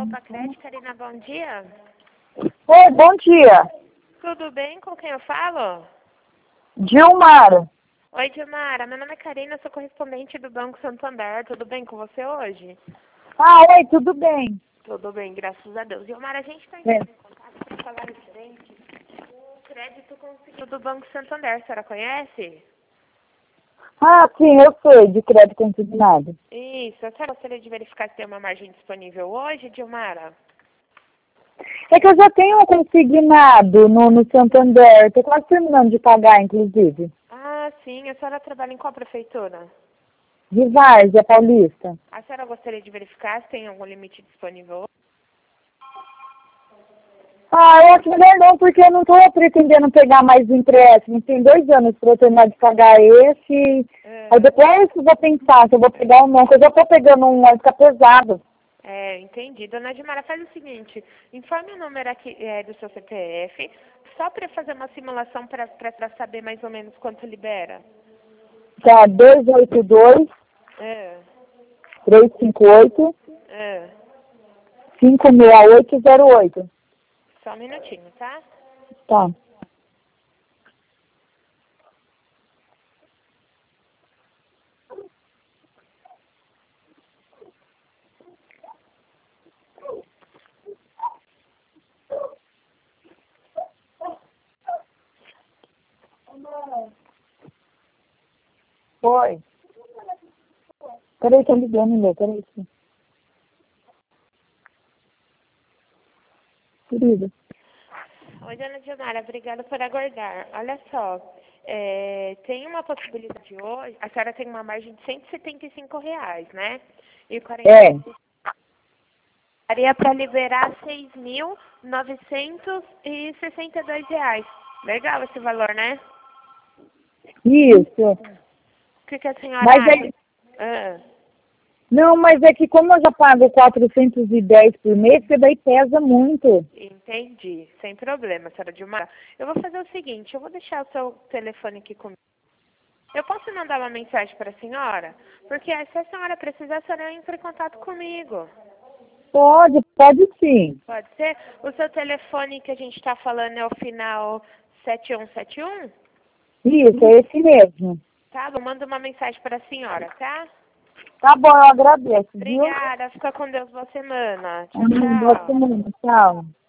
Alpacred, Karina, bom dia. Oi, bom dia. Tudo bem? Com quem eu falo? Dilmara. Oi, Dilmara. Meu nome é Karina, sou correspondente do Banco Santander. Tudo bem com você hoje? Oi, tudo bem? Tudo bem, graças a Deus. Dilmara, a gente está É. entrando em contato para falar referente o crédito conseguido do Banco Santander. A senhora conhece? Sim, eu sei, de crédito consignado. Isso. A senhora gostaria de verificar se tem uma margem disponível hoje, Dilmara? É que eu já tenho um consignado no Santander, estou quase terminando de pagar, inclusive. Ah, sim. A senhora trabalha em qual prefeitura? De Várzea Paulista. A senhora gostaria de verificar se tem algum limite disponível hoje? Eu acho melhor não, porque eu não estou pretendendo pegar mais empréstimo. Tem 2 anos para eu terminar de pagar esse. Aí depois eu vou pensar se eu vou pegar ou não, porque eu já estou pegando um, vai ficar pesado. Entendi. Dona Dilmara, faz o seguinte, informe o número aqui do seu CPF, só para fazer uma simulação para saber mais ou menos quanto libera. Tá, 282 É, 358 é. 56808. Só um minutinho, tá? Tá. Oi. Peraí, tô ligando, meu. Peraí. Querida. Oi, Dona Dilmara, obrigada por aguardar. Olha só, tem uma possibilidade hoje, a senhora tem uma margem de R$ 175, né? E 40 daria para liberar R$ 6.962. Legal esse valor, né? Isso. O que a senhora Mas acha? Não, mas é que como eu já pago 410 por mês, porque daí pesa muito. Entendi, sem problema, senhora Dilmara. Eu vou fazer o seguinte, eu vou deixar o seu telefone aqui comigo. Eu posso mandar uma mensagem para a senhora? Porque se a senhora precisar, a senhora entra em contato comigo. Pode sim. Pode ser? O seu telefone que a gente está falando é o final 7171? Isso, é esse mesmo. Tá, eu mando uma mensagem para a senhora, tá? Tá bom, eu agradeço, viu? Obrigada, fica com Deus, boa semana. Tchau, Boa tchau. semana, tchau.